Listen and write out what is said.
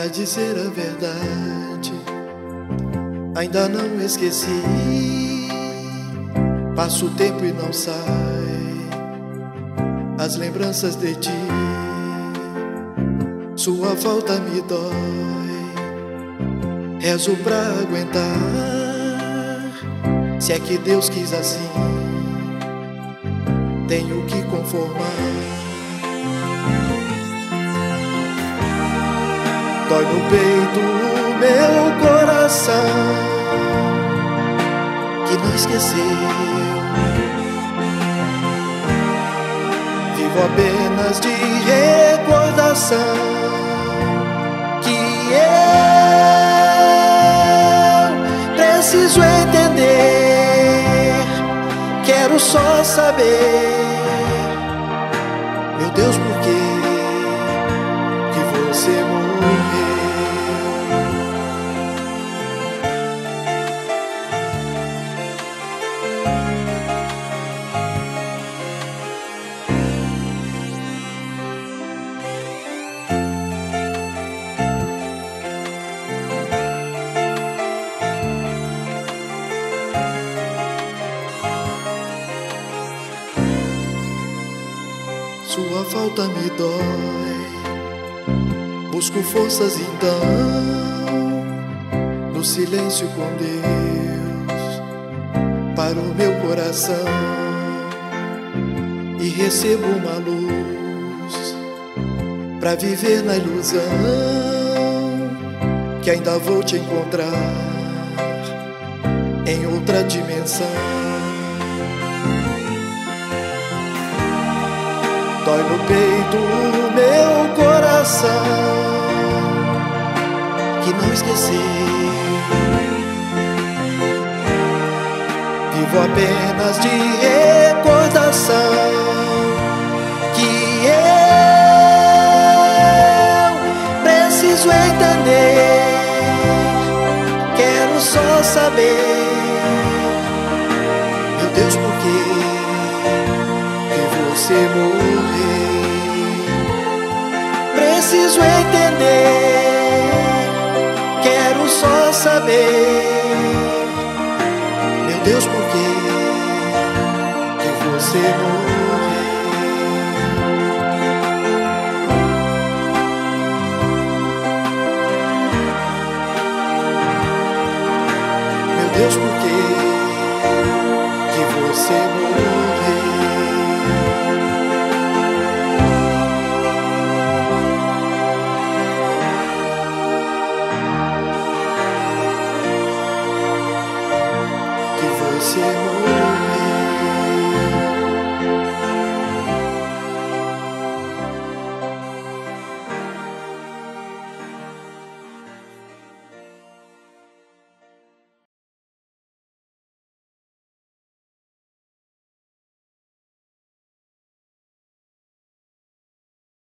Pra dizer a verdade, ainda não esqueci. Passo o tempo e não sai as lembranças de ti. Sua falta me dói, rezo pra aguentar. Se é que Deus quis assim, tenho que conformar. Dói no peito o meu coração, que não esqueceu. Vivo apenas de recordação, que eu preciso entender. Quero só saber, meu Deus, por que você morreu? Sua falta me dói, busco forças então no silêncio com Deus para o meu coração, e recebo uma luz pra viver na ilusão que ainda vou te encontrar em outra dimensão. Dói no peito o meu coração, que não esqueceu. Vivo apenas de recordação, que eu preciso entender. Quero só saber, meu Deus, por que você morreu? Preciso entender, quero só saber, meu Deus, por que você morreu? Meu Deus, por que você morreu?